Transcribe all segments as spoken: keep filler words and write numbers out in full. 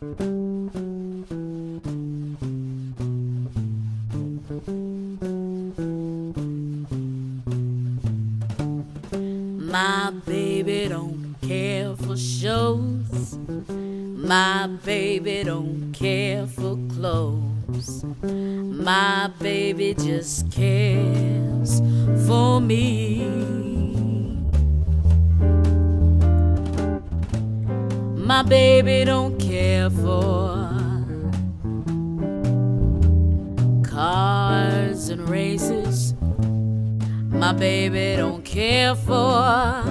My baby don't care for shows. My baby don't care for clothes. My baby just cares for me. My baby don't care for cars and races. My baby don't care for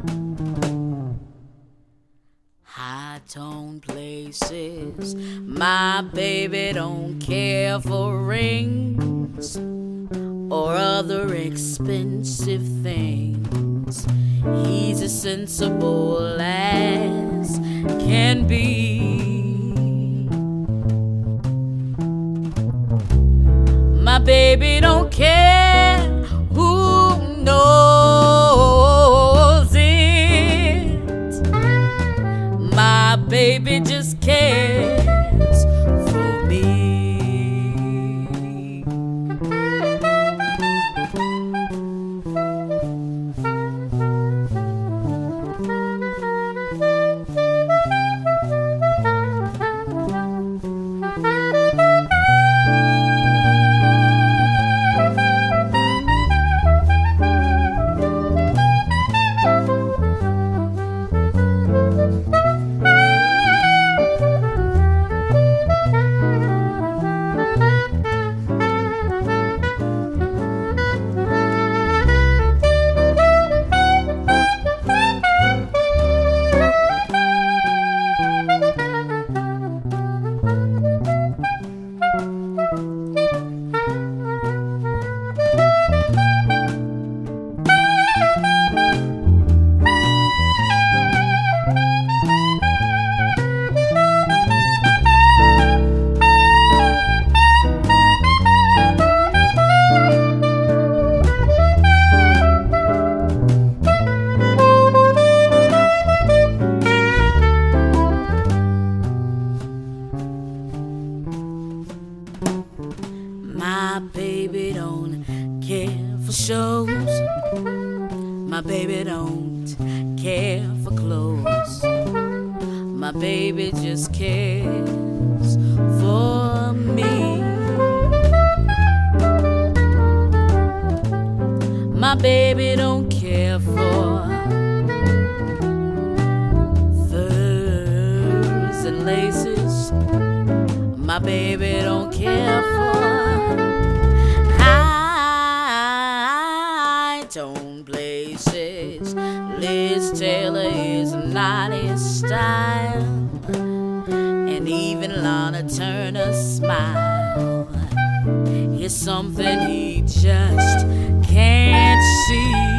high-tone places. My baby don't care for rings or other expensive things. He's as sensible as can be. My baby don't care who knows it. My baby just cares for me. My baby don't care for shows. My baby don't care for clothes. My baby just cares for me. My baby don't care for furs and laces. My baby don't care for high-tone places. Liz Taylor is not his style, and even Lana Turner's smile is something he just can't see.